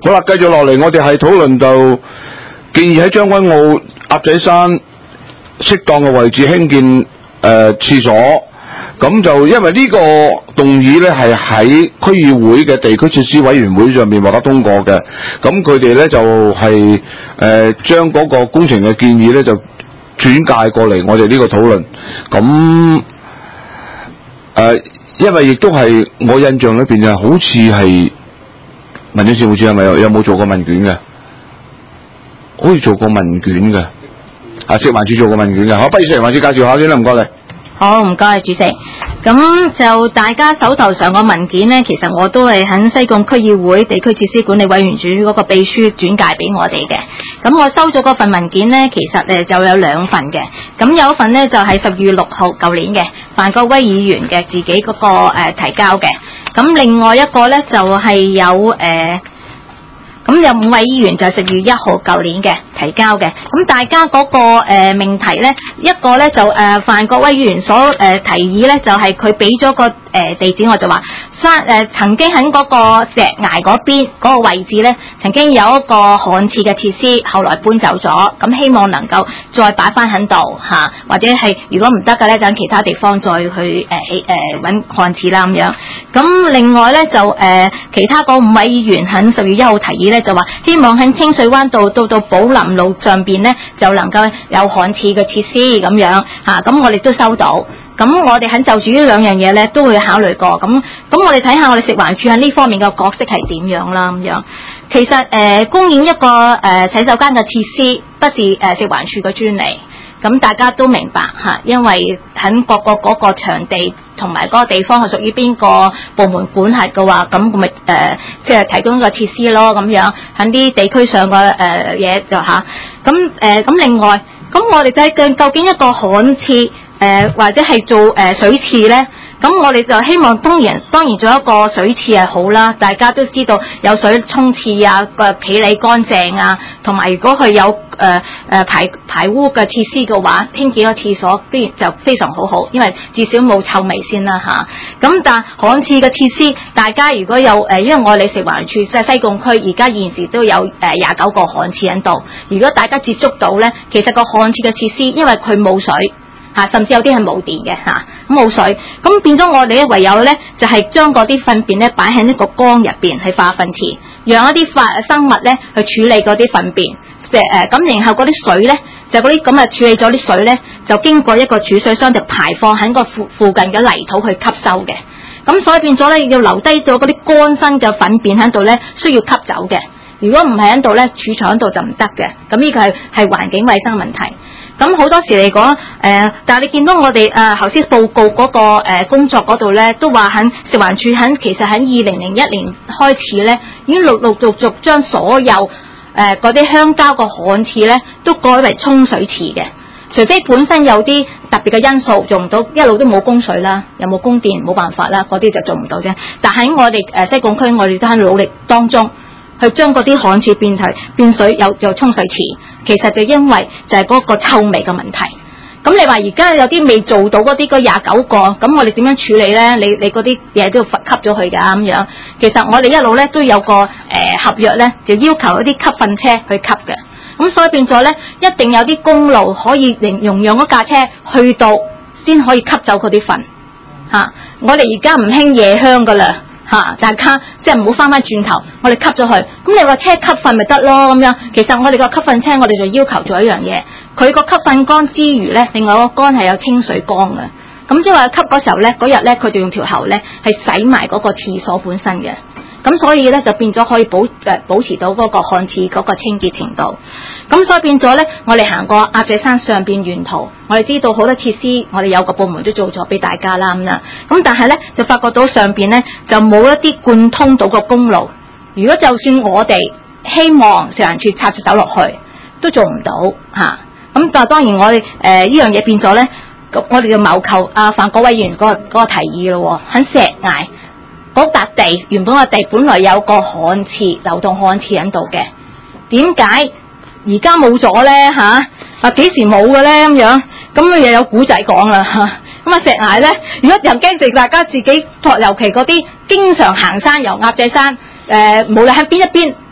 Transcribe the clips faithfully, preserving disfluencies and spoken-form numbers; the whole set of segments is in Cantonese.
好啦，繼續落嚟，我哋係討論到建議喺將軍澳鴨仔山適當嘅位置興建誒廁所。咁就因為呢個動議咧係喺區議會嘅地區設施委員會上面獲得通過嘅，咁佢哋咧就係誒將嗰個工程嘅建議咧就轉介過嚟我哋呢個討論。咁誒、呃，因為亦都係我印象裏邊就好似係民政事務處係咪有有冇做過問卷嘅？好似做過問卷嘅，啊食環署做過問卷嘅，好，不如食環署介紹下先啦，唔該你。 好，唔該，主席。咁就大家手頭上個文件呢，其實我都係喺西貢區議會地區設施管理委員會嗰個秘書轉介俾我哋嘅。咁我收咗嗰份文件呢，其實誒就有兩份嘅。咁有一份呢，就係十月六號舊年嘅范國威議員嘅自己嗰、那個誒、呃、提交嘅。咁另外一個呢，就係、是、有誒。呃咁有五位議員就係十月一號舊年嘅提交嘅，咁大家嗰、那個誒、呃、命題咧，一個咧就誒、呃、范國威議員所誒、呃、提議咧，就係佢俾咗個誒、呃、地址，我就話山誒曾經喺嗰個石崖嗰邊嗰個位置咧，曾經有一個旱廁嘅設施，後來搬走咗，咁希望能夠再擺翻喺度嚇，或者係如果唔得嘅咧，就喺其他地方再去誒起誒揾旱廁啦咁樣。咁另外咧就誒、呃、其他嗰五位議員喺十月一號提議咧。就話希望喺清水灣道到到寶林路上邊咧，就能夠有旱廁嘅設施咁樣嚇，咁、啊、我哋都收到。咁我哋喺就住呢兩樣嘢咧，都會考慮過。咁咁我哋睇下我哋食環署喺呢方面嘅角色係點樣啦咁樣。其實誒、呃、供應一個誒、呃、洗手間嘅設施，不是誒、呃、食環署嘅專利。咁大家都明白嚇，因為喺各個嗰個場地同埋嗰個地方係屬於邊個部門管轄嘅話，咁咪誒即係提供一個設施咯咁樣，喺啲地區上嘅誒嘢就嚇。咁誒咁另外，咁我哋睇緊究竟一個旱廁誒、呃、或者係做誒、呃、水廁咧？咁我哋就希望當然當然做一個水廁係好啦，大家都知道有水沖廁啊，個企理乾淨啊，同埋如果佢有誒誒、呃、排排污嘅設施嘅話，興建個廁所當然就非常好好，因為至少冇臭味先啦嚇。咁、啊、但旱廁嘅設施，大家如果有誒、呃，因為我哋食環署即係西貢區而家現時都有誒廿九個旱廁喺度，如果大家接觸到咧，其實個旱廁嘅設施，因為佢冇水。嚇，甚至有啲係冇電嘅嚇，咁冇水，咁變咗我哋咧唯有咧就係將嗰啲糞便咧擺喺呢個缸入邊係化糞池，讓一啲化生物咧去處理嗰啲糞便，即係誒咁，然後嗰啲水咧就嗰啲咁啊處理咗啲水咧就經過一個儲水箱就排放喺個附附近嘅泥土去吸收嘅，咁所以變咗咧要留低咗嗰啲乾身嘅糞便喺度咧需要吸走嘅，如果唔係喺度咧儲藏喺度就唔得嘅，咁呢個係係環境衛生問題。咁好多時嚟講，誒、呃，但係你見到我哋誒頭先報告嗰、那個、呃、工作嗰度咧，都話喺食環署喺其實喺二零零一年開始咧，已經陸陸續續將所有誒嗰啲鄉郊個旱廁咧，都改為沖水池嘅。除非本身有啲特別嘅因素做唔到，一路都冇供水啦，又冇供電，冇辦法啦，嗰啲就做唔到啫。但喺我哋誒、呃、西貢區，我哋都喺努力當中。去將嗰啲旱廁變係變水，有有沖水池，其實就因為就係嗰個臭味嘅問題。咁你話而家有啲未做到嗰啲嗰廿九個，咁我哋點樣處理咧？你你嗰啲嘢都要吸咗佢㗎咁樣。其實我哋一路咧都有個誒、呃、合約咧，就要求一啲吸糞車去吸嘅。咁所以變咗咧，一定有啲公路可以容容讓嗰架車去到，先可以吸走嗰啲糞嚇。我哋而家唔興夜香㗎啦。嚇、啊！大家即係唔好翻翻轉頭，我哋吸咗佢。咁你話車吸糞咪得咯咁樣？其實我哋個吸糞車，我哋就要求做一樣嘢。佢個吸糞缸之餘咧，另外個缸係有清水缸嘅。咁即係話吸嗰時候咧，嗰日咧佢就用條喉咧係洗埋嗰個廁所本身嘅。咁所以咧就變咗可以保誒、呃、保持到嗰個旱廁嗰個清潔程度。咁所以變咗咧，我哋行過鴨仔山上邊沿途，我哋知道好多設施，我哋有個部門都做咗俾大家啦咁啦。咁但係咧就發覺到上邊咧就冇一啲貫通到個公路。如果就算我哋希望食環署插住手落去，都做唔到嚇。咁、啊、但係當然我哋誒、呃、呢樣嘢變咗咧，我哋就謀求阿范國威議員嗰、那個嗰、那個提議咯喎，喺石崖。嗰笪地原本個地本來有個旱廁流動旱廁喺度嘅，點解而家冇咗咧嚇？啊幾時冇嘅咧咁樣？咁又有古仔講啦嚇。咁啊石崖咧，如果又驚住大家自己，尤其嗰啲經常行山遊鴨仔山，誒、呃、無論喺邊一邊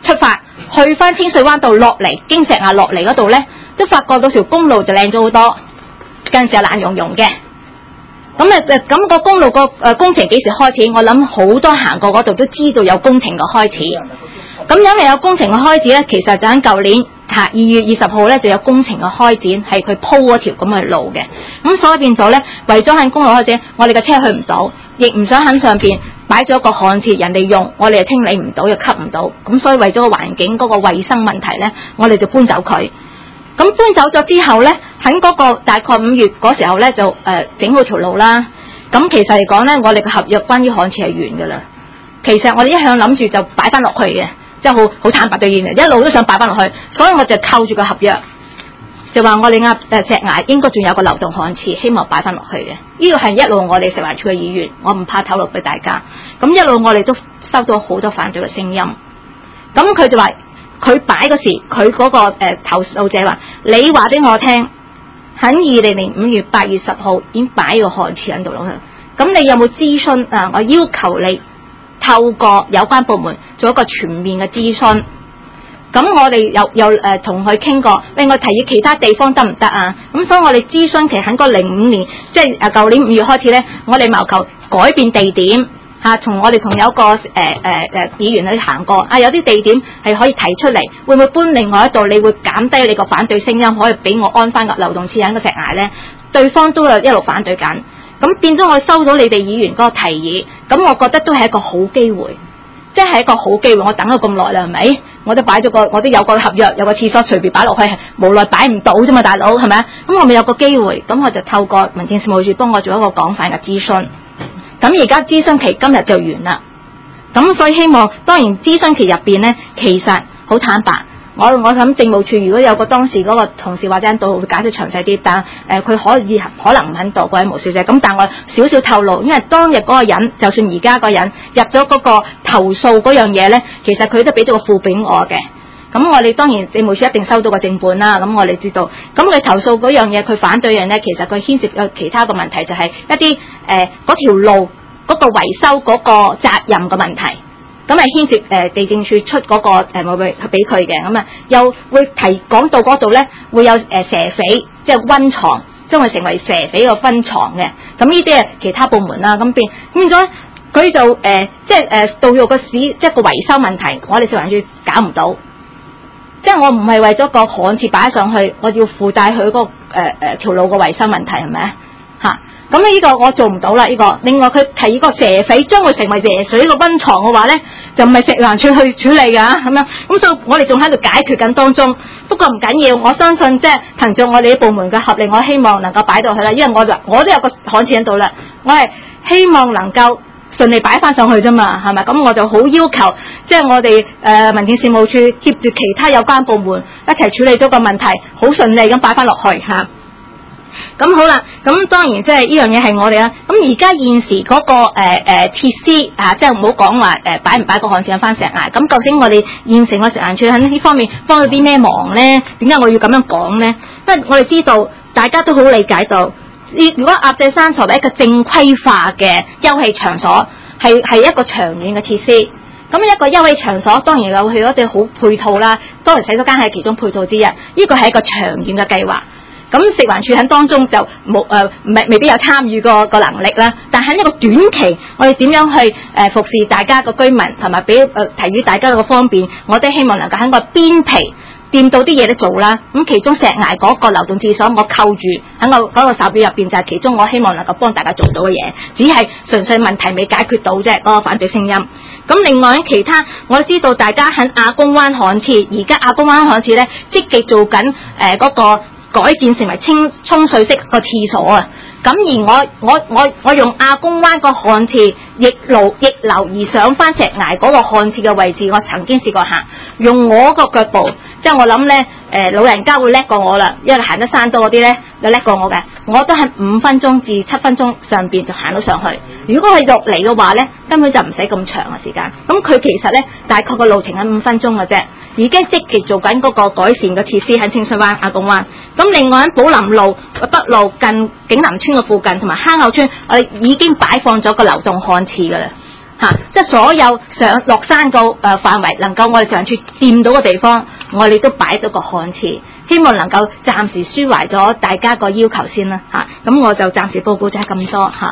出發去翻清水灣道落嚟，經石崖落嚟嗰度咧，都發覺到條公路就靚咗好多，近時係爛溶溶嘅。咁誒誒，咁個公路個誒工程幾時開始？我諗好多行過嗰度都知道有工程嘅開始。咁因為有工程嘅開始咧，其實就喺舊年嚇二月二十號咧就有工程嘅開展，係佢鋪嗰條咁嘅路嘅。咁所以變咗咧，為咗喺公路開展，我哋嘅車去唔到，亦唔想喺上邊擺咗個焊接，人哋用，我哋又清理唔到，又吸唔到。咁所以為咗個環境嗰個衞生問題咧，我哋就搬走佢。咁搬走咗之後咧，喺嗰個大概五月嗰時候咧，就誒、呃、整好條路啦。咁其實嚟講咧，我哋嘅合約關於焊接係完㗎啦。其實我哋一向諗住就擺翻落去嘅，即係好好坦白對現嘅，一路都想擺翻落去，所以我就扣住個合約，就話我哋鴨誒石崖應該仲有個流動焊接，希望擺翻落去嘅。呢個係一路我哋食環署嘅議員，我唔怕透露俾大家。咁一路我哋都收到好多反對嘅聲音。咁佢就話。佢擺嗰時，佢嗰、那個誒、呃、投訴者話：你話俾我聽，喺二零年五月八月十號已經擺個焊接喺度咯。咁你有冇諮詢啊？我要求你透過有關部門做一個全面嘅諮詢。咁我哋又又誒同佢傾過，另外提議其他地方得唔得啊？咁所以我哋諮詢期喺個零五年，即係誒舊年五月開始咧，我哋謀求改變地點。嚇，從我哋同有個誒誒誒議員去行過，啊有啲地點係可以提出嚟，會唔會搬另外一度？你會減低你個反對聲音，可以俾我安翻個流動廁喺個石崖咧？對方都有一路反對緊，咁變咗我收到你哋議員嗰個提議，咁我覺得都係一個好機會，即係一個好機會。我等咗咁耐啦，係咪？我都擺咗個，我都有個合約，有個廁所隨便擺落去，無奈擺唔到啫嘛，大佬係咪啊？咁我咪有個機會，咁我就透過民政事務處幫我做一個廣泛嘅諮詢。咁而家諮詢期今日就完啦，咁所以希望當然諮詢期入邊咧，其實好坦白，我我諗政務處如果有個當時嗰個同事或者喺度會解釋詳細啲，但誒佢、呃、可以可能唔肯度嗰位毛小姐，咁但我少少透露，因為當日嗰個人，就算而家個人入咗嗰個投訴嗰樣嘢咧，其實佢都俾咗個副本我嘅。咁我哋當然政務處一定收到個正本啦，咁我哋知道。咁佢投訴嗰樣嘢，佢反對樣咧，其實佢牽涉有其他個問題，就係一啲誒嗰條路嗰個維修嗰個責任嘅問題。咁係牽涉誒、呃、地政處出嗰、那個誒會會俾佢嘅，咁啊又會提講到嗰度咧會有誒、呃、蛇匪，即係溫床，將會成為蛇匪個溫床嘅。咁呢啲係其他部門啦，咁變變咗佢就誒、呃、即係誒道路個市即係個維修問題，我哋食環署搞唔到。即係我唔係為咗個焊接擺上去，我要附帶佢嗰個誒誒條路個維修問題係咪啊？嚇！咁呢個我做唔到啦，呢、這個。另外佢提議個蛇匪將會成為蛇水個溫床嘅話咧，就唔係食環署去處理㗎咁樣。咁所以我哋仲喺度解決緊當中。不過唔緊要，我相信即係憑著我哋啲部門嘅合力，我希望能夠擺到去啦。因為我就我都有個焊接喺度啦，我係希望能夠順利擺翻上去啫嘛，係咪？咁我就好要求，即係我哋誒、呃、民政事務處協住其他有關部門一齊處理咗個問題，好順利咁擺翻落去嚇。咁、啊、好啦，咁當然即係呢樣嘢係我哋啦。咁而家現時嗰、那個誒誒、呃、設施啊，即係唔好講話誒擺唔擺個焊接翻石崖。咁究竟我哋現成個食環署喺呢方面幫到啲咩忙咧？點解我要咁樣講咧？因為我哋知道大家都好理解到。如果鴨仔山作為一個正規化嘅休憩場所，係係一個長遠嘅設施。咁一個休憩場所當然有佢嗰啲好配套啦，當然洗手間係其中配套之一。呢個係一個長遠嘅計劃。咁食環署喺當中就冇誒，唔係未必有參與個個能力啦。但喺一個短期，我哋點樣去誒、呃、服侍大家個居民，同埋俾誒提於大家個方便，我都希望能夠喺個邊皮掂到啲嘢都做啦，咁其中石崖嗰個流動廁所，我扣住喺我嗰個手表入邊，就係其中我希望能夠幫大家做到嘅嘢，只係純粹問題未解決到啫，嗰、那個反對聲音。咁另外其他，我知道大家喺亞公灣焊接，而家亞公灣焊接咧積極做緊誒嗰個改建成為清沖水式個廁所啊。咁而我我我我用亞公灣個焊接逆流逆流而上翻石崖嗰個焊接嘅位置，我曾經試過行，用我個腳步，即係我諗咧，誒、呃、老人家會叻過我啦，因為行得山多嗰啲咧就叻過我嘅，我都係五分鐘至七分鐘上邊就行到上去。如果佢落嚟嘅話咧，根本就唔使咁長嘅時間。咁佢其實咧大概個路程係五分鐘嘅啫，已經積極做緊嗰個改善嘅設施喺清水灣、亞公灣。咁另外喺寶林路北路近景南村嘅附近同埋坑口村，我哋已經擺放咗個流動焊廁㗎啦。 嚇、啊，即係所有上落山個誒範圍能夠我哋上處掂到嘅地方，我哋都擺到個看廁，希望能夠暫時抒懷咗大家個要求先啦嚇。咁、啊、我就暫時報告就係咁多嚇。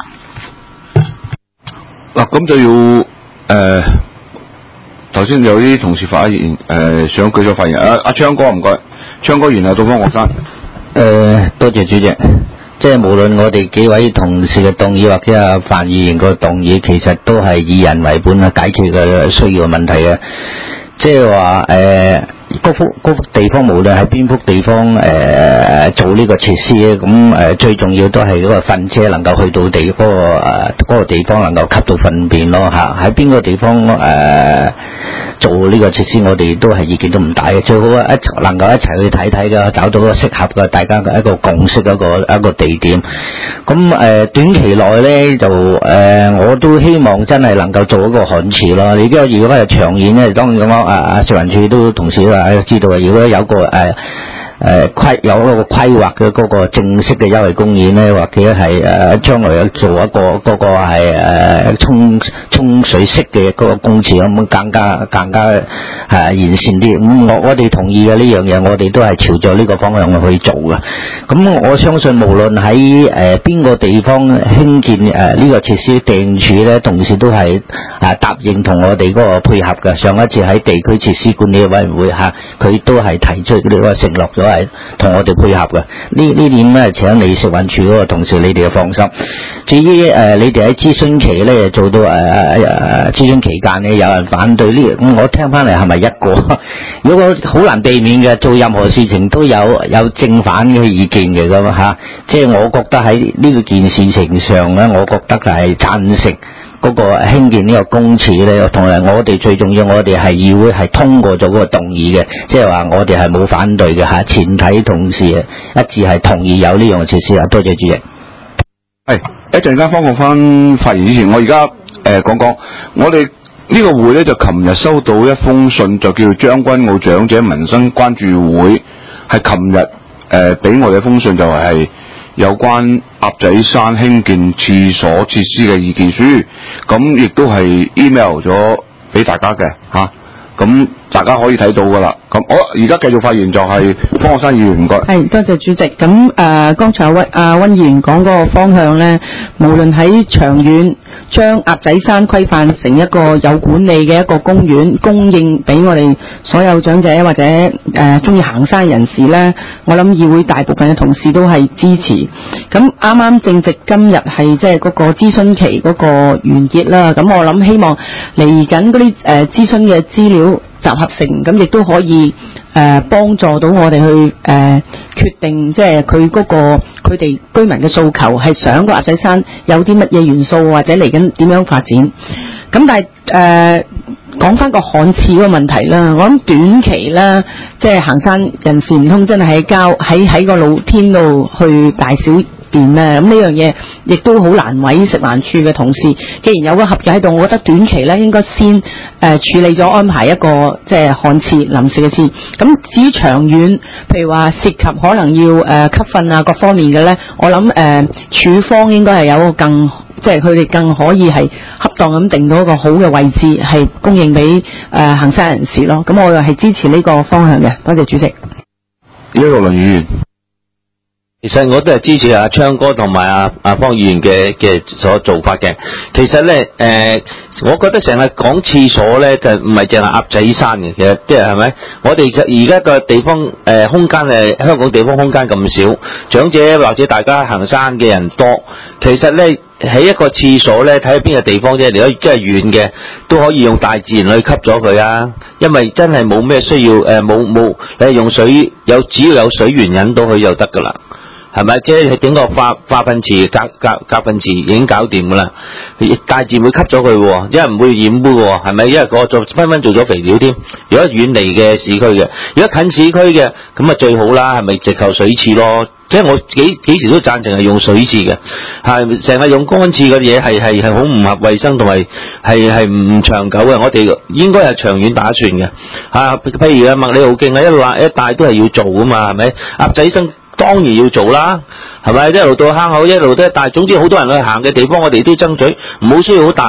嗱、啊，咁就要誒頭先有啲同事發言誒、呃、想舉手發言，阿、啊、阿昌哥唔該，昌哥然後到方學生。 誒、呃，多謝主席。即係無論我哋幾位同事嘅動議或者阿范議員個動議，其實都係以人為本啊，解決嘅需要嘅問題嘅。即係話誒，嗰幅嗰幅地方，無論喺邊幅地方誒、呃、做呢個設施咧，咁誒、呃、最重要都係嗰個糞車能夠去到地嗰、嗰個誒、呃嗰個地方能夠吸到糞便咯嚇。喺邊個地方誒、呃、做呢個設施，我哋都係意見都唔大嘅。最好一能夠一齊去睇睇嘅，找到個適合嘅大家嘅一個共識一個一個地點。咁誒、呃、短期內咧就誒、呃、我都希望真係能夠做一個旱廁咯。你而家如果係長遠咧，當然咁講。啊啊！食環署都同時啊知道啊，如果有個誒誒規有嗰個規劃嘅嗰個正式嘅優惠公園咧，或者係誒將來有做一個嗰個係誒沖沖水式嘅嗰個公廁咁，更加更加係完善啲。咁我我哋同意嘅呢樣嘢，我哋都係朝著呢個方向去做嘅。咁我相信無論喺誒邊個地方興建誒呢個設施，地政署咧同時都係啊答應同我哋嗰個配合嘅。上一次喺地區設施管理委員會嚇，佢都係提出呢個承諾咗係同我哋配合嘅。呢呢點咧請你食環署嗰個同事你哋要放心。至於誒、呃、你哋喺諮詢期咧做到誒誒誒諮詢期間咧有人反對呢，咁我聽翻嚟係咪一個？如果好難避免嘅，做任何事情都有有正反嘅意見嘅咁嚇。即係我覺得喺呢個件事情上咧，我覺得係贊成嗰個興建呢個公廁咧，同埋我哋最重要，我哋係議會係通過咗嗰個動議嘅，即係話我哋係冇反對嘅嚇，前提同事一致係同意有呢樣設施啊。多謝主席。 係一陣間方國芬發言之前，我而家誒講講，我哋呢個會咧就琴日收到一封信，就叫做將軍澳長者民生關注會，係琴日誒俾我哋一封信，就係有關鴨仔山興建廁所設施嘅意見書，咁亦都係 email 咗俾大家嘅嚇，咁、啊、大家可以睇到噶啦。咁我而家繼續發言就係方學生議員，唔該。 係，多謝主席。咁誒、呃，剛才温阿温議員講嗰個方向咧，無論喺長遠將鴨仔山規範成一個有管理嘅一個公園，供應俾我哋所有長者或者誒中意行山人士咧，我諗議會大部分嘅同事都係支持。咁啱啱正值今日係即係嗰個諮詢期嗰個完結啦，咁我諗希望嚟緊嗰啲誒諮詢嘅資料集合成，咁亦都可以誒幫、呃、助到我哋去誒、呃、決定，即係佢嗰個佢哋居民嘅訴求係想個鴨仔山有啲乜嘢元素，或者嚟緊點樣發展。咁但係誒講翻個旱廁嗰個問題啦，我諗短期啦，即係行山人士唔通真係喺郊喺喺個露天度去大小便咧，咁呢樣嘢亦都好難為食環署嘅同事。既然有個合約喺度，我覺得短期咧應該先誒、呃、處理咗安排一個即係旱廁臨時嘅廁。咁至於長遠，譬如話涉及可能要誒、呃、吸糞啊各方面嘅咧，我諗誒署方應該係有一個更即係佢哋更可以係恰當咁定到一個好嘅位置，係供應俾誒、呃、行山人士咯。咁我又係支持呢個方向嘅。多謝主席。 呢個林議員。 其實我都係支持阿昌哥同埋阿阿方議員嘅嘅所做法嘅。其實咧，誒、呃，我覺得成日講廁所咧，就唔係淨係鴨仔山嘅。其實即係係咪？我哋而家個地方誒、呃、空間誒香港地方空間咁少，長者或者大家行山嘅人多，其實咧喺一個廁所咧，睇下邊個地方啫。你可以即係遠嘅，都可以用大自然去吸咗佢啊。因為真係冇咩需要誒，冇、呃、冇你係用水有只要有水源引到佢就得噶啦。係咪？即係整個化化糞池、隔隔隔糞池已經搞掂噶啦，大自然會吸咗佢喎，因為唔會染污喎，係咪？因為嗰個做分分做咗肥料添。如果遠離嘅市區嘅，如果近市區嘅，咁啊最好啦，係咪直頭水廁咯？即係我幾幾時都贊成係用水廁嘅，係成日用乾廁嘅嘢係係係好唔合衛生同埋係係唔長久嘅。我哋應該係長遠打算嘅。啊，譬如啊麥理浩徑啊，一路一帶都係要做噶嘛，係咪？鴨仔生。當然要做啦，係咪？一路到坑口，一路都，但係總之好多人去行嘅地方，我哋都爭取唔好需要好大，係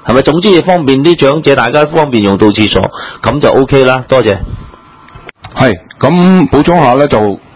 係咪？總之要方便啲長者，大家方便用到廁所，咁就 O K 啦。多謝。 係咁補充下咧，就誒，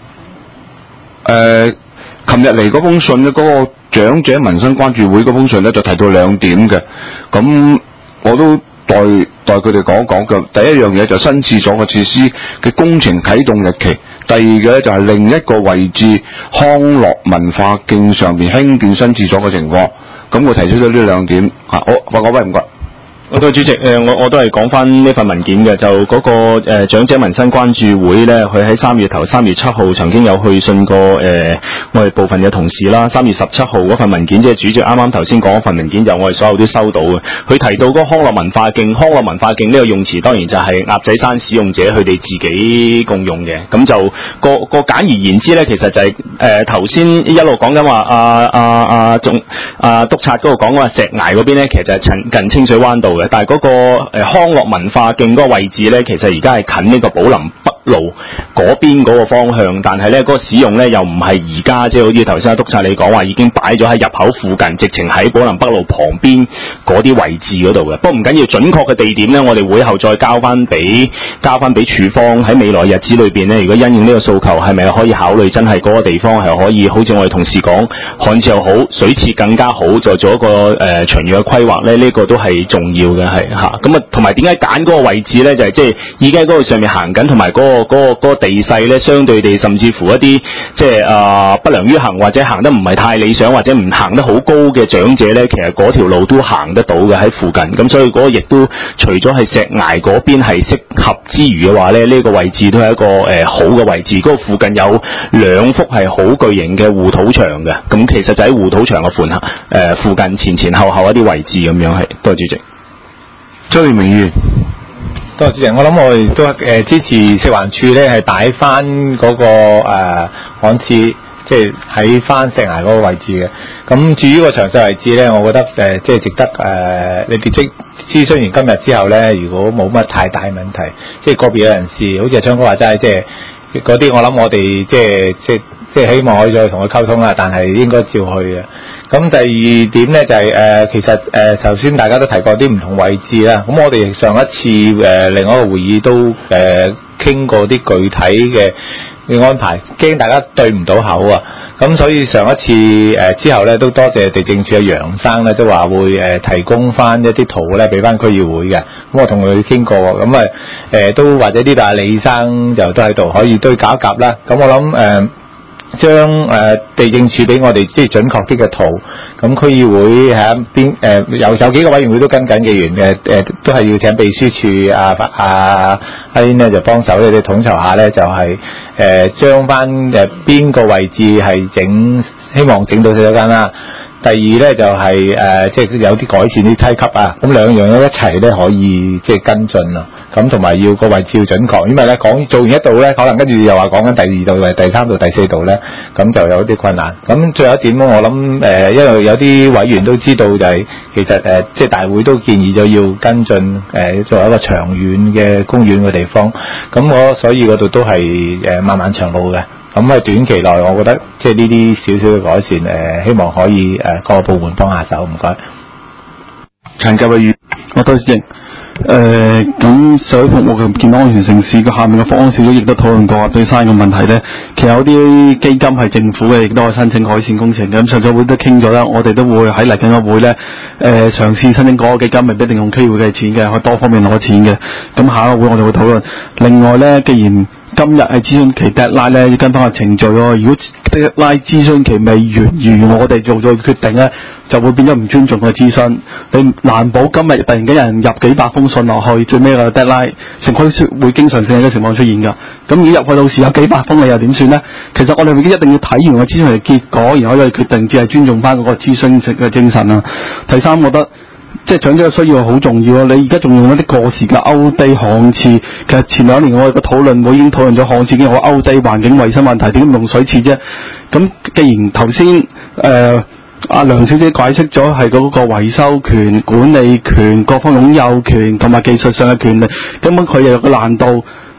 琴日嚟嗰封信咧，嗰、那個長者民生關注會嗰封信咧，就提到兩點嘅。咁我都代代佢哋講一講嘅。第一樣嘢就新廁所嘅設施嘅工程啟動日期。第二嘅咧就係另一個位置康樂文化徑上邊興建新廁所嘅情況。咁我提出咗呢兩點。啊，好，我講喂唔該。 我對主席，誒我我都係講翻呢份文件嘅，就嗰、那個誒、呃、長者民生關注會咧，佢喺三月頭三月七號曾經有去信過誒、呃、我哋部分嘅同事啦。三月十七號嗰份文件，即係主席啱啱頭先講嗰份文件，就我哋所有都收到嘅。佢提到嗰個康樂文化徑，康樂文化徑呢個用詞當然就係鴨仔山使用者佢哋自己共用嘅。咁就個個簡而言之咧，其實就係誒頭先一路講緊話啊啊啊總啊督察嗰度講話石崖嗰邊咧，其實就係近近清水灣道嘅。但係嗰個誒康樂文化徑嗰個位置咧，其實而家係近呢個寶林北路嗰邊嗰個方向，但係咧嗰個使用咧又唔係而家，即係好似頭先阿督察你講話已經擺咗喺入口附近，直情喺寶林北路旁邊嗰啲位置嗰度嘅。不過唔緊要，準確嘅地點咧，我哋會後再交翻俾交翻俾處方喺未來日子裏邊咧，如果因應呢個訴求，係咪可以考慮真係嗰個地方係可以好似我哋同事講，旱廁又好，水廁更加好，就做一個誒、呃、長遠嘅規劃咧，呢、這個都係重要嘅。係吓，咁啊，同埋點解揀嗰個位置咧？就係即係已經喺嗰個上面行緊，同埋嗰個嗰、嗰個、嗰個地勢咧，相對地，甚至乎一啲即係啊不良於行或者行得唔係太理想，或者唔行得好高嘅長者咧，其實嗰條路都行得到嘅喺附近。咁所以嗰個亦都除咗係石崖嗰邊係適合之餘嘅話咧，呢、呢個位置都係一個誒、呃、好嘅位置。嗰、嗰個附近有兩幅係好巨型嘅護土牆嘅，咁其實就喺護土牆嘅附下誒附近前前後後一啲位置咁樣係。多謝主席。 周明宇， 多謝主席。我諗我哋都誒、呃、支持食環署咧係擺翻嗰個誒旱廁，即係喺翻石崖嗰個位置嘅。咁至於個詳細位置咧，我覺得誒、呃、即係值得誒、呃、你哋即諮詢完今日之後咧，如果冇乜太大問題，即係個別嘅人士，好似阿昌哥話齋，即係嗰啲我諗我哋即係即係即係希望可以再同佢溝通啦，但係應該照去嘅。咁第二點咧就係、是、誒、呃，其實誒頭先大家都提過啲唔同位置啦。咁我哋上一次誒、呃、另外一個會議都誒傾、呃、過啲具體嘅嘅安排，驚大家對唔到口啊。咁所以上一次誒、呃、之後咧，都多謝地政處嘅楊生咧，都話會誒、呃、提供翻一啲圖咧俾翻區議會嘅。咁我同佢傾過，咁啊誒都或者呢度阿李生就都喺度，可以都夾一夾啦。咁我諗誒。呃將誒、呃、地政處俾我哋即係準確啲嘅圖，咁區議會喺邊誒有有幾個委員會都跟緊嘅員嘅誒，都係要請秘書處啊啊阿 Lin 咧就幫手咧，你統籌下咧就係、是、誒、呃、將翻誒邊個位置係整，希望整到洗手間啦。第二咧就係、是、誒、呃、即係有啲改善啲梯級啊，咁兩樣一齊咧可以即係跟進啊。咁同埋要個位置要準確，因為咧講做完一度咧，可能跟住又話講緊第二度、或第三度、第四度咧，咁就有啲困難。咁最後一點咧，我諗誒、呃，因為有啲委員都知道就係、是、其實誒、呃，即係大會都建議咗要跟進誒、呃，作為一個長遠嘅公園嘅地方。咁我所以嗰度都係誒、呃、漫漫長路嘅。咁喺短期內，我覺得即係呢啲少少嘅改善誒、呃，希望可以誒、呃、各個部門幫下手。唔該。 陳繼偉， 我多謝。誒咁社會服務嘅健康安全城市嘅下面嘅房屋小組亦都討論過對山嘅問題咧，其實有啲基金係政府嘅，亦都可以申請改善工程嘅。咁上咗會都傾咗啦，我哋都會喺嚟緊嘅會咧，誒、呃、嘗試申請嗰個基金，未必一定用區會嘅錢嘅，可以多方面攞錢嘅。咁下一個會我哋會討論。另外咧，既然今日係諮詢期 deadline 咧，要跟翻個程序咯。如果 deadline 諮詢期未完，而我哋做咗決定咧，就會變咗唔尊重個諮詢。你難保今日突然間有人入幾百封信落去，最尾個 deadline 情況會經常性嘅情況出現㗎。咁如果入去到時有幾百封，你又點算咧？其實我哋已經一定要睇完個諮詢嘅結果，然後再決定，只係尊重翻嗰個諮詢嘅精神啦。第三，我覺得。即係長者嘅需要好重要啊！你而家仲用一啲過時嘅 outdated 旱廁，其實前兩年我哋嘅討論會已經討論咗旱廁已經好 outdated，環境衛生問題點解用水廁啫？咁既然頭先誒阿梁小姐解釋咗係嗰個維修權、管理權、各方擁有權同埋技術上嘅權利，根本佢又有個難度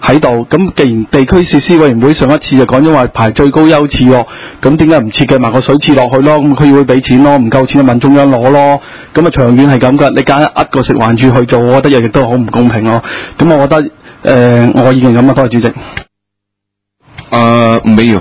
喺度。咁既然地區設施委員會上一次就講咗話排最高優次喎，咁點解唔設計埋個水廁落去咯？咁區議會俾錢咯，唔夠錢就問中央攞咯。咁啊長遠係咁噶，你揀一呃個食環署去做，我覺得亦都好唔公平咯。咁我覺得誒、呃，我意見咁啊，多謝主席。誒、 呃，唔俾要。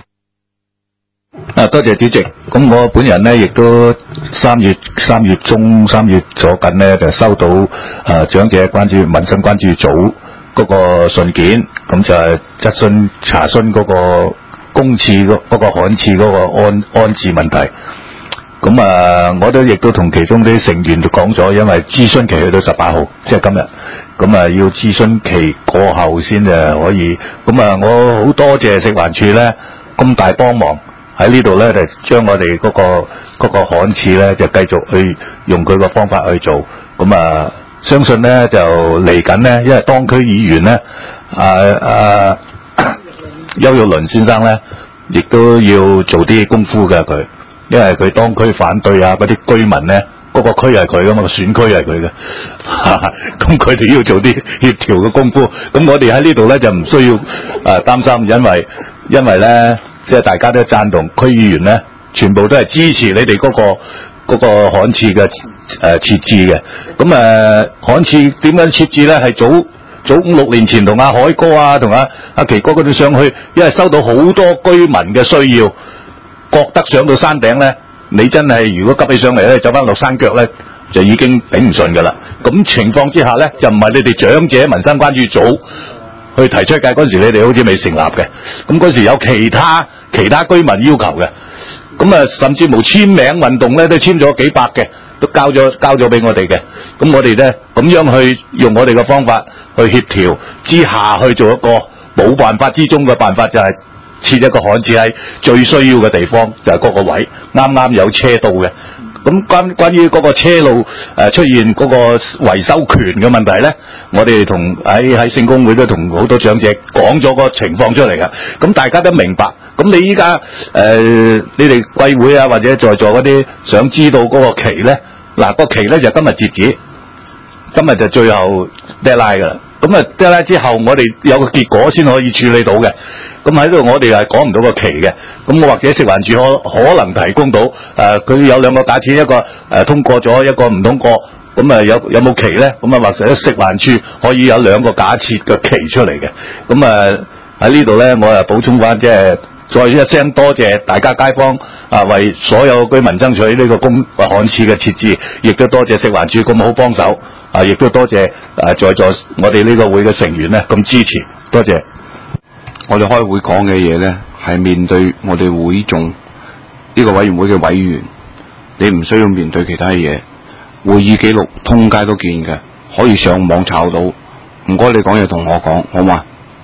啊，多謝主席。咁我本人呢，亦都三月三月中三月左近呢，就收到誒、呃、長者關注民生關注組嗰個信件，咁就係質詢查詢嗰個公廁嗰嗰個旱廁嗰個安安置問題。咁啊，我都亦都同其中啲成員都講咗，因為諮詢期去到十八號，即係今日。咁啊，要諮詢期過後先誒可以。咁啊，我好多謝食環署咧咁大幫忙。喺呢度咧，就將我哋嗰、嗰個嗰、嗰個旱廁咧，就繼續去用佢個方法去做。咁啊，相信咧就嚟緊咧，因為當區議員咧，啊啊邱玉麟先生咧，亦都要做啲功夫嘅佢，因為佢當區反對啊，嗰啲居民咧，嗰、嗰個區係佢噶嘛，個選區係佢嘅，咁佢哋要做啲協調嘅功夫。咁我哋喺呢度咧就唔需要啊擔心，因為因為咧。即係大家都贊同區議員咧，全部都係支持你哋嗰、嗰個嗰、嗰個旱廁嘅誒設置嘅。咁誒旱廁點樣設置咧？係早早五六年前同阿海哥啊、同阿阿奇哥嗰度上去，因為收到好多居民嘅需要，覺得上到山頂咧，你真係如果急起上嚟咧，走翻落山腳咧，就已經頂唔順㗎啦。咁情況之下咧，就唔係你哋長者民生關注組去提出計嗰陣時，你哋好似未成立嘅。咁嗰時有其他。其他居民要求嘅，咁啊甚至無簽名運動咧都簽咗幾百嘅，都交咗交咗俾我哋嘅。咁我哋咧咁樣去用我哋嘅方法去協調之下去做一個冇辦法之中嘅辦法，就係設一個旱廁喺最需要嘅地方，就係嗰個位啱啱有車道嘅。咁關關於嗰個車路誒、呃、出現嗰個維修權嘅問題咧，我哋同喺喺聖公會都同好多長者講咗個情況出嚟嘅，咁大家都明白。咁你依家誒你哋貴會啊或者在座嗰啲想知道嗰個期咧，嗱、個期咧就今日截止，今日就最後 deadline 㗎啦。咁啊 deadline 之後，我哋有個結果先可以處理到嘅。咁喺度我哋係講唔到個期嘅。咁我或者食環署可可能提供到誒，佢、呃、有兩個假設，一個誒、呃、通過咗，一個唔通過。咁啊有有冇期咧？咁啊或者食環署可以有兩個假設嘅期出嚟嘅。咁啊喺呢度咧，我啊補充翻即係。再一聲多謝大家街坊啊，為所有居民爭取呢個公旱廁嘅設置，亦都多謝食環署咁好幫手啊，亦都多謝啊在座我哋呢個會嘅成員咧咁支持，多謝。 我哋開會講嘅嘢咧，係面對我哋會眾呢個委員會嘅委員，你唔需要面對其他嘢。會議記錄通街都見嘅，可以上網抄到。唔該，你講嘢同我講好嘛？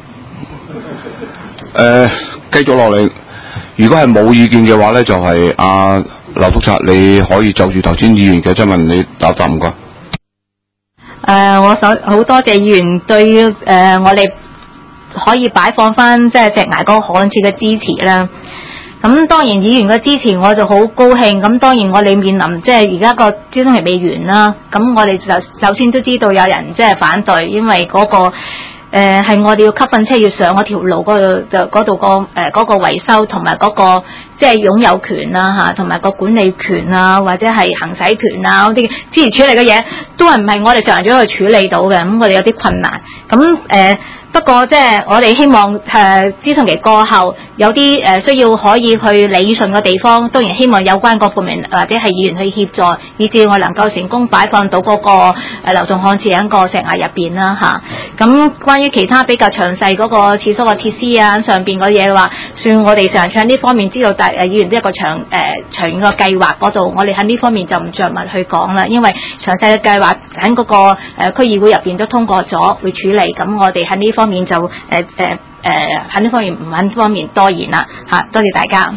誒、呃。繼續落嚟，如果係冇意見嘅話咧，就係阿劉督察，你可以就住頭先議員嘅質問，你答答唔該。誒、 呃，我想好多謝議員對誒、呃、我哋可以擺放翻即係石崖嗰個旱廁嘅支持啦。咁當然議員嘅支持我就好高興。咁當然我哋面臨即係而家個諮詢期未完啦。咁我哋就首先都知道有人即係反對，因為嗰、嗰個。誒係、呃、我哋要吸粉車要上嗰條路嗰度就嗰度個誒嗰個維修同埋嗰個即係擁有權啦嚇，同埋個管理權啊，或者係行使權啊嗰啲支持處理嘅嘢，都係唔係我哋上咗去處理到嘅，咁我哋有啲困難。咁誒、呃、不過即係我哋希望誒諮詢期過後有啲誒、呃、需要可以去理順嘅地方，當然希望有關各部門或者係議員去協助，以至我能夠成功擺放到嗰、那個誒、呃、流動旱廁喺個石崖入邊啦嚇。咁、啊、關於其他比較詳細嗰個廁所嘅設施啊，上邊嗰嘢嘅話，算我哋成日喺呢方面知道大誒議員都有一個長誒、呃、長遠嘅計劃嗰度，我哋喺呢方面就唔着墨去講啦，因為詳細嘅計劃喺嗰個誒、呃、區議會入邊都通過咗會處理，咁我哋喺呢方面就誒誒誒喺呢方面唔喺呢方面多言啦嚇，多謝大家。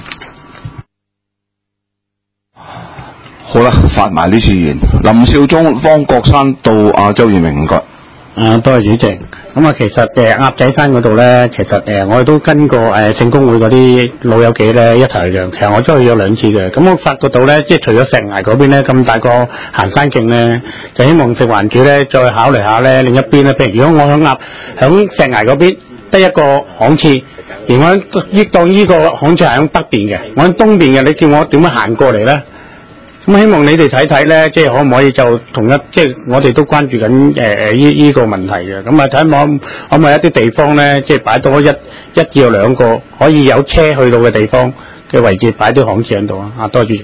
好啦，發埋呢次言，林少忠、方國珊到阿周耀明唔該。 啊，多謝主席。咁啊，其實誒鴨仔山嗰度咧，其實誒我哋都跟過誒聖公會嗰啲老友記咧一齊去嘅。其實我都去咗兩次嘅。咁我發覺到咧，即係除咗石崖嗰邊咧咁大個行山徑咧，就希望食環署咧再考慮下咧另一邊咧。譬如如果我響鴨響石崖嗰邊得一個巷廁，而我依當呢個巷廁係響北邊嘅，我喺東邊嘅，你叫我點樣行過嚟咧？咁希望你哋睇睇咧，即係可唔可以就同一，即係我哋都關注緊誒誒依依個問題嘅。咁啊睇下可唔可以一啲地方咧，即係擺多一一至到兩個可以有車去到嘅地方嘅位置擺啲巷廁喺度啊！啊，多謝。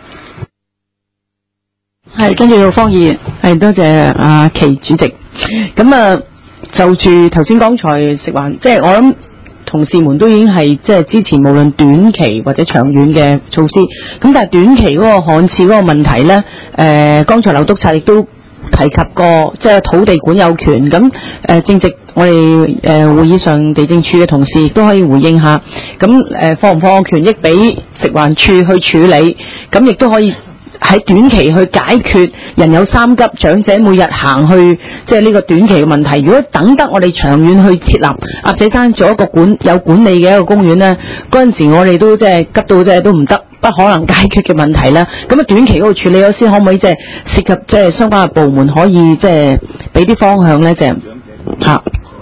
係，跟住方議員，係多謝阿祁主席。咁啊，就住頭先剛才食環，即係我諗。同事們都已經係即係支持無論短期或者長遠嘅措施，咁但係短期嗰個旱廁嗰個問題咧，誒、呃，剛才劉督察亦都提及過，即係土地管有權，咁誒、呃、正值我哋誒、呃、會議上地政處嘅同事亦都可以回應下，咁誒、呃、放唔放個權益俾食環署去處理，咁亦都可以。喺短期去解決人有三急，長者每日行去即係呢個短期嘅問題。如果等得我哋長遠去設立鴨仔山做一個管有管理嘅一個公園呢，嗰陣時我哋都即係急到即係都唔得，不可能解決嘅問題啦。咁啊短期嗰度處理咗先，可唔可以即係涉及即係相關嘅部門可以即係俾啲方向呢？即係嚇。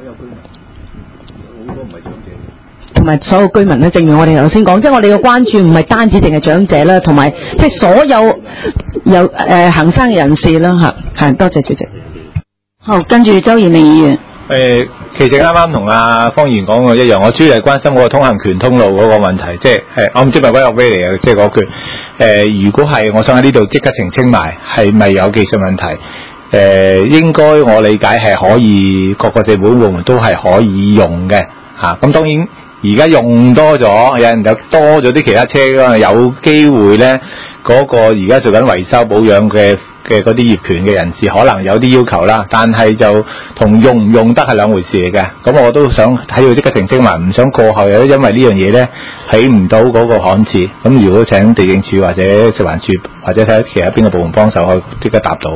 同埋所有居民咧，正如我哋頭先講，即係我哋嘅關注唔係單止淨係長者啦，同埋即係所有有誒、呃、行山嘅人士啦嚇。係，多謝主席。 好，跟住周賢明議員。 誒、呃，其實啱啱同阿方議員講嘅一樣，我主要係關心嗰個通行權通路嗰個問題，即係誒，我唔知係咪威落威嚟嘅，即係嗰句誒，如果係，我想喺呢度即刻澄清埋，係咪有技術問題？誒、呃，應該我理解係可以，各個政府部門都係可以用嘅嚇。咁、啊、當然。而家用多咗，有人有多咗啲其他車㗎，有機會咧嗰、那個而家做緊維修保養嘅嘅嗰啲業權嘅人士，可能有啲要求啦，但係就同用唔用得係兩回事嚟嘅。咁我都想喺度即刻澄清埋，唔想過後又因為呢樣嘢咧起唔到嗰個旱廁。咁如果請地政處或者食環署或者睇下其他邊個部門幫手，可以即刻答到。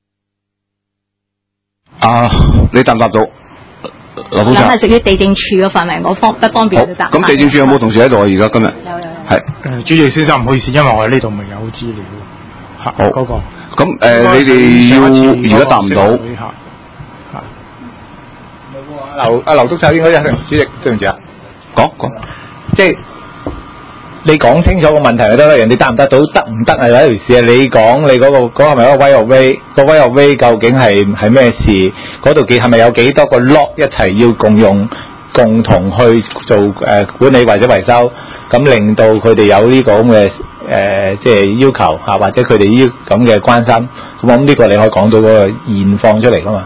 啊，你答唔答到？劉督察咁係屬於地政處嘅範圍，我方不方便去答。 咁地政處有冇同事喺度啊？而家今日有有有。 係。 誒，主席先生唔好意思，因為我喺呢度未有資料。嚇。 好。 嗰個。 咁誒、呃，你哋要而家答唔到。 嚇。嚇。 劉阿劉督察應該係主席，對唔住啊。 講講。 即係。你講清楚個問題就得啦，人哋答唔答到，得唔得係一回事啊！你講你嗰、那個嗰、那個係咪一個 right of way？個 right of way 究竟係係咩事？嗰度幾係咪有幾多個 lot 一齊要共用、共同去做誒、呃、管理或者維修？咁令到佢哋有呢個咁嘅誒即係要求嚇，或者佢哋呢咁嘅關心。咁我諗呢個你可以講到嗰個現況出嚟噶嘛？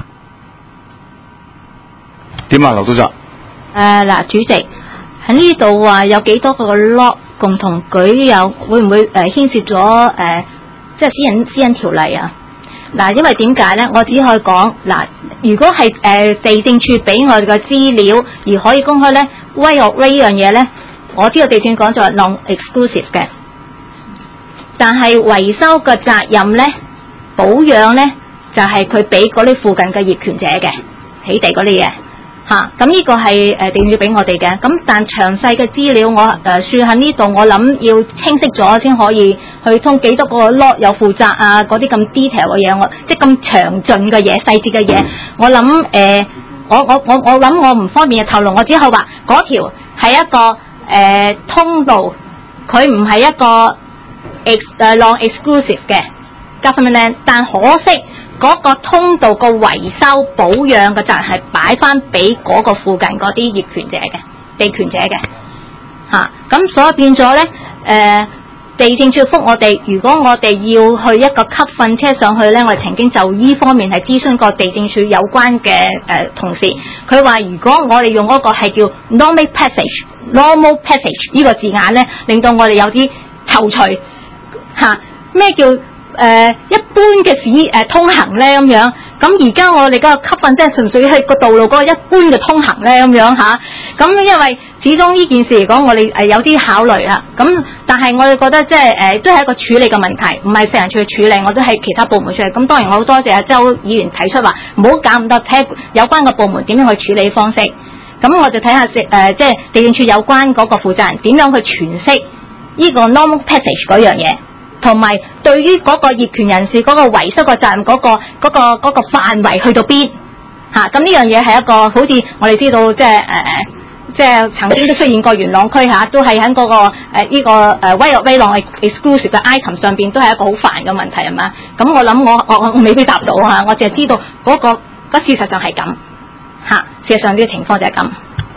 點啊，劉督察？ 誒嗱，主席喺呢度話有幾多個 lot？共同舉有會唔會誒、呃、牽涉咗誒、呃、即係私隱私隱條例啊？嗱，因為點解咧？我只可以講嗱，如果係誒、呃、地政處俾我哋嘅資料而可以公開咧 ，right of way 呢樣嘢咧，我知道地政講就係 non-exclusive 嘅，但係維修嘅責任咧、保養咧，就係佢俾嗰啲附近嘅業權者嘅起地嗰啲嘢。嚇，咁呢個係誒定要俾我哋嘅，咁但詳細嘅資料我誒算喺呢度，我諗要清晰咗先可以去通幾多個 lot 有負責啊，嗰啲咁 detail 嘅嘢，我即係咁詳盡嘅嘢、細節嘅嘢，我諗誒、呃，我我我我諗我唔方便嘅透露，我只可以話嗰條係一個誒、呃、通道，佢唔係一個 ex 誒 non-exclusive 嘅 government land， 但可惜。嗰個通道個維修保養嘅責任係擺翻俾嗰個附近嗰啲業權者嘅地權者嘅嚇，咁、啊、所以變咗咧誒地政處覆我哋，如果我哋要去一個吸糞車上去咧，我哋曾經就依方面係諮詢過地政處有關嘅誒、呃、同事，佢話如果我哋用嗰個係叫 normal passage，normal passage 呢個字眼咧，令到我哋有啲躊躇嚇，咩叫？誒、呃、一般嘅市誒通行咧咁樣，咁而家我哋嗰個吸糞即係純粹係個道路嗰個一般嘅通行咧咁樣嚇，咁、啊、因為始終呢件事嚟講，我哋誒有啲考慮啊。咁但係我哋覺得即係誒都係一個處理嘅問題，唔係食環署去處理，我都係其他部門處理。咁當然我好多謝阿周議員提出話，唔好搞咁多，睇有關嘅部門點樣去處理方式。咁我就睇下食誒即係地政處有關嗰個負責人點樣去詮釋呢個 normal passage 嗰樣嘢，同埋對於嗰個業權人士嗰個維修個責任嗰、嗰個嗰、嗰個嗰、嗰個範圍去到邊嚇？咁呢樣嘢係一個好似我哋知道即係誒。呃即係曾經都出現過元朗區嚇，都係喺嗰個呢、呃這個誒 right of way 浪 exclusive 嘅 item 上邊，都係一個好煩嘅問題係嘛？咁我諗我我我未必答到嚇，我淨係知道嗰、那個嗰事實上係咁嚇，事實上呢個情況就係咁。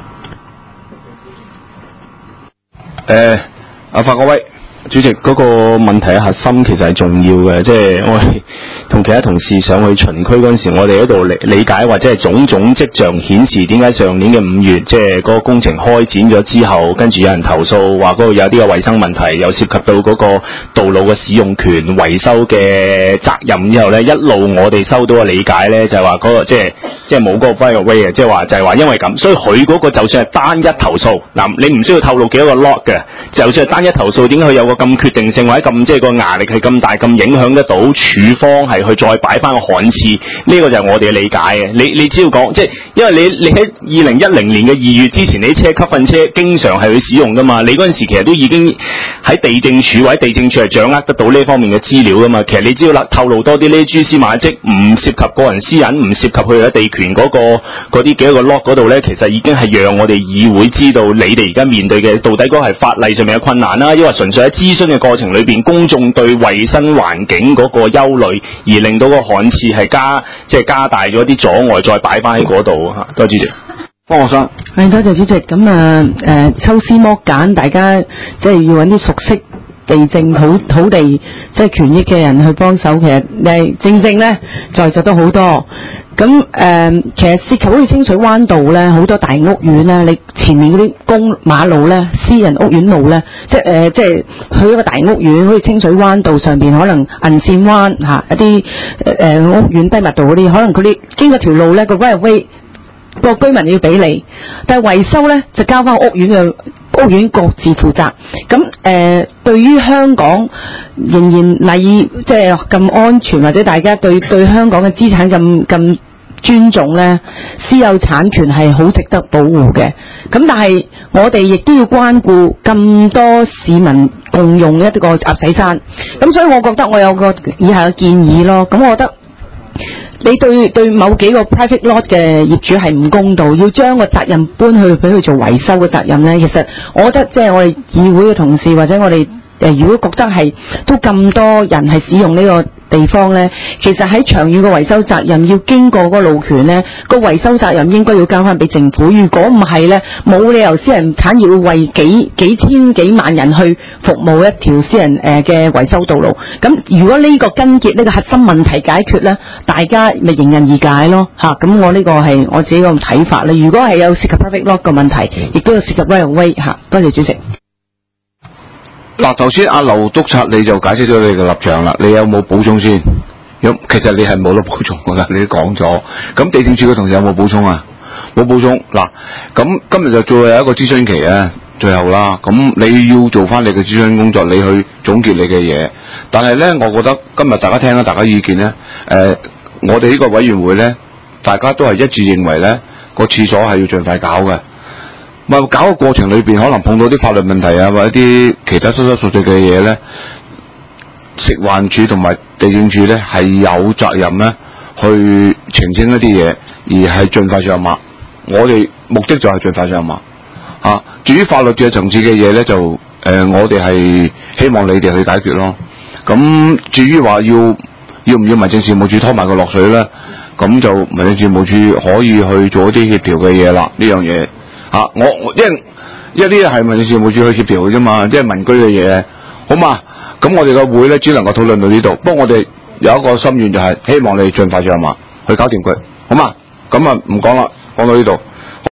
誒，阿法國威主席嗰、那個問題嘅核心其實係重要嘅，即係我哋同其他同事上去巡區嗰陣時，我哋喺度理理解或者係種種跡象顯示點解上年嘅五月，即係嗰個工程開展咗之後，跟住有人投訴話嗰度有啲嘅衛生問題，又涉及到嗰個道路嘅使用權維修嘅責任之後咧，一路我哋收到嘅理解咧就係話嗰個即係即係冇嗰個 right of way 嘅，即係話就係話因為咁，所以佢嗰個就算係單一投訴，嗱你唔需要透露幾多個 lot 嘅，就算係單一投訴，點解佢有個咁決定性或者咁即係個壓力係咁大，咁影響得到處方係去再擺翻個刊次？呢、這個就係我哋嘅理解嘅。你你只要講，即係因為你你喺二零一零年嘅二月之前，你啲車吸糞車經常係去使用噶嘛，你嗰陣時其實都已經喺地政署或者地政署係掌握得到呢方面嘅資料噶嘛。其實你只要透露多啲呢啲蛛絲馬跡，唔涉及個人私隱，唔涉及佢嘅地權嗰、那個嗰啲幾個 lot 嗰度咧，其實已經係讓我哋議會知道你哋而家面對嘅到底嗰係法例上面嘅困難啦，抑或純粹喺諮詢嘅過程裏邊，公眾對衛生環境嗰個憂慮，而令到個刊次係加即係、就是、加大咗啲阻礙，再擺翻喺嗰度嚇。多謝主席， 方學生， 係多謝主席。咁啊誒抽絲剝繭，大家即係要揾啲熟悉地政土土地即係權益嘅人去幫手。其實誒正正咧在座都好多。咁誒、呃，其實涉及好似清水灣道咧，好多大屋苑咧，你前面嗰啲公馬路咧、私人屋苑路咧，即係誒、呃，即係去一個大屋苑，好似清水灣道上邊，可能銀線灣嚇、啊、一啲誒、呃、屋苑低密度嗰啲，可能佢哋經過條路咧個 right of way 個居民要俾你，但係維修咧就交翻屋苑嘅屋苑各自負責。咁誒、呃，對於香港仍然賴以即係咁安全，或者大家對對香港嘅資產咁咁尊重咧，私有產權係好值得保護嘅。咁但係我哋亦都要關顧咁多市民共用一個鴨仔山。咁所以我覺得我有個以下嘅建議咯。咁我覺得你對對某幾個 private lot 嘅業主係唔公道，要將個責任搬去俾佢做維修嘅責任咧。其實我覺得即係我哋議會嘅同事或者我哋誒，如果覺得係都咁多人係使用呢個地方咧，其實喺長遠嘅維修責任要經過嗰個路權咧，個維修責任應該要交翻俾政府。如果唔係咧，冇理由私人產業會為幾幾千幾萬人去服務一條私人誒嘅維修道路。咁如果呢個根結呢、呢個核心問題解決咧，大家咪迎刃而解咯嚇。咁我呢個係我自己個睇法咧。如果係有涉及 private lot 嘅問題，亦都有涉及 right of way 嚇。多謝主席。 嗱，頭先阿劉督察你就解釋咗你嘅立場啦，你有冇補充先？有，其實你係冇得補充噶啦，你都講咗。咁地政處嘅同事有冇補充啊？冇補充。嗱，咁今日就最後有一個諮詢期啊，最後啦。咁你要做翻你嘅諮詢工作，你去總結你嘅嘢。但係咧，我覺得今日大家聽咗大家意見咧，誒、呃，我哋呢個委員會咧，大家都係一致認為咧，個廁所係要盡快搞嘅。咪搞嘅過程裏邊，可能碰到啲法律問題啊，或者啲其他疏疏碎碎嘅嘢咧，食環署同埋地政署咧係有責任咧去澄清一啲嘢，而係盡快上馬。我哋目的就係盡快上馬。啊，至於法律嘅層次嘅嘢咧，就誒、呃、我哋係希望你哋去解決咯。咁至於話要要唔要民政事務處拖埋佢落水咧，咁就民政事務處可以去做一啲協調嘅嘢啦。呢樣嘢。啊！我因為因為呢啲係民政事務處去協調嘅啫嘛，即係民居嘅嘢，好嘛？咁我哋個會咧只能夠討論到呢度。不過我哋有一個心願就係希望你盡快上馬去搞掂佢，好嘛？咁啊唔講啦，講到呢度。